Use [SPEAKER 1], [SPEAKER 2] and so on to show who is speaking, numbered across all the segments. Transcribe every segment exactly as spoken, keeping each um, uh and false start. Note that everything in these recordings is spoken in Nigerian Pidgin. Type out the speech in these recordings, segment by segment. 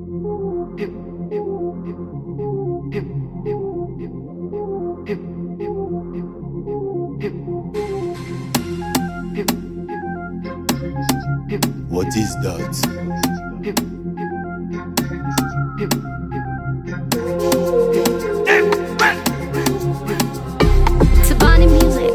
[SPEAKER 1] What is that?
[SPEAKER 2] Tabani music.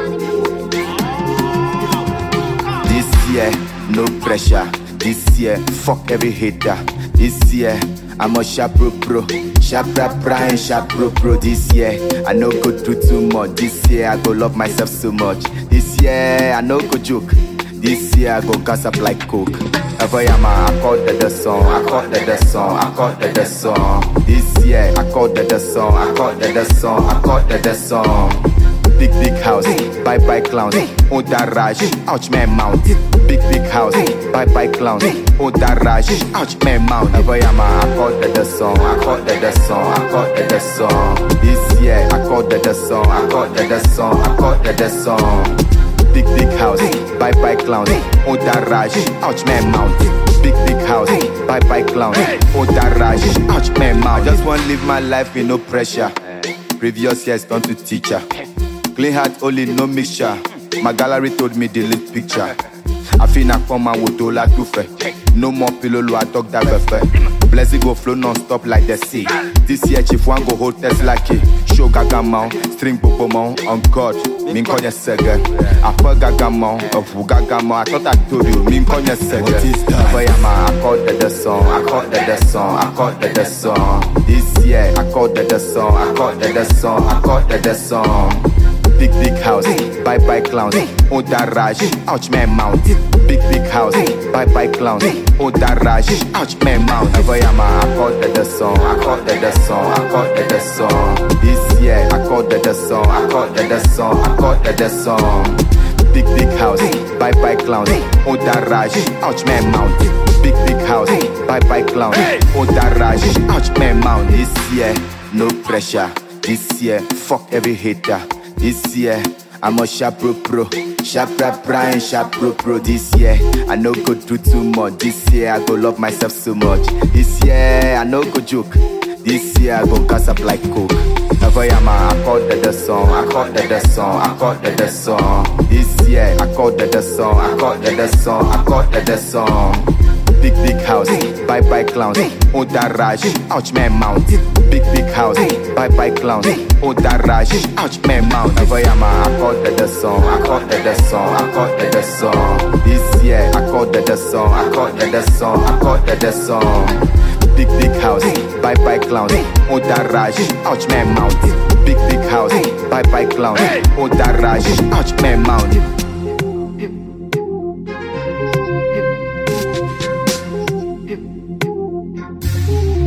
[SPEAKER 1] This year, no pressure. This year, fuck every hater. This year, I'm a sharp bro bro. Sharp rap and sharp bro bro. This year, I no go do too much. This year, I go love myself so much. This year, I no go joke. This year, I go gas up like coke. Ever yama, I call the, the song, I call the, the song, I call the, the song. This year, I call the, the song, I call the, the song, I call the, the song. Big, big house, bye bye clowns, oh that rush, ouch man mount. Big, big house, bye bye clowns, oh that rush, ouch man mount. Ever yama, I call the, the song, I call the, the song, I call the, the song. This year, I call the, the song, I call the, the song, I call the, the song. Big, big house, bye bye clowns, oh that rush, ouch man mount. Big, big house, bye bye clowns, oh that rush, ouch man mount. I just want to live my life with no pressure. Previous years turn to teacher. Clean heart only, no mixture. My gallery told me delete picture. I feel na come and would do like tufe. No more pillow, I talk that buffet. Blessing go flow non-stop like the sea. This year chief one go hold test like it. Show gagamon, string popomon, on God. Min konya sega. I fuck gagamon, of gagamon. I thought I told you, min konya sega. What is that? Boy, I'm I called the, the song, I called the, the song, I called the, the song. This year I called the, the song, I called the, the song, I called the, the song. Big, big house, bye bye clowns, oh that rush, ouch man mount. Big, big house, bye bye clowns, oh that rush, ouch man mount. Ever yama, I called the, the song, I called the, the song, I called the, the song. This year, I called the, the song, I called the, the song, I called the, the song. Big, big house, bye bye clowns, oh that rush, ouch man mount. Big, big house, bye bye clowns, oh that rush, ouch man mount. This year, no pressure. This year, fuck every hater. This year, I'm a sharp pro pro. Sharp rap and sharp pro pro. This year, I no go do too much. This year, I go love myself so much. This year, I no go joke. This year, I go gas up like coke. Never yama, I call the, the song, I call the, the song, I call the, the song. This year, I call the, the song, I call the, the song, I call the, the song. Big, big house, bye bye clowns, oh that rush, ouch man mount. Big, big house, bye bye clowns, oh that rush, ouch man mount. Never yama, I call the, the song, I call the, the song, I call the, the song. This year, I call the, the song, I call the, the song, I call the, the song. Big, big house, bye bye clowns, oh that rush, ouch man mount. Big, big house, bye bye clowns, oh that rush, ouch man mount.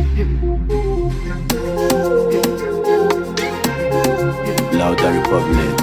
[SPEAKER 1] Louder Republic.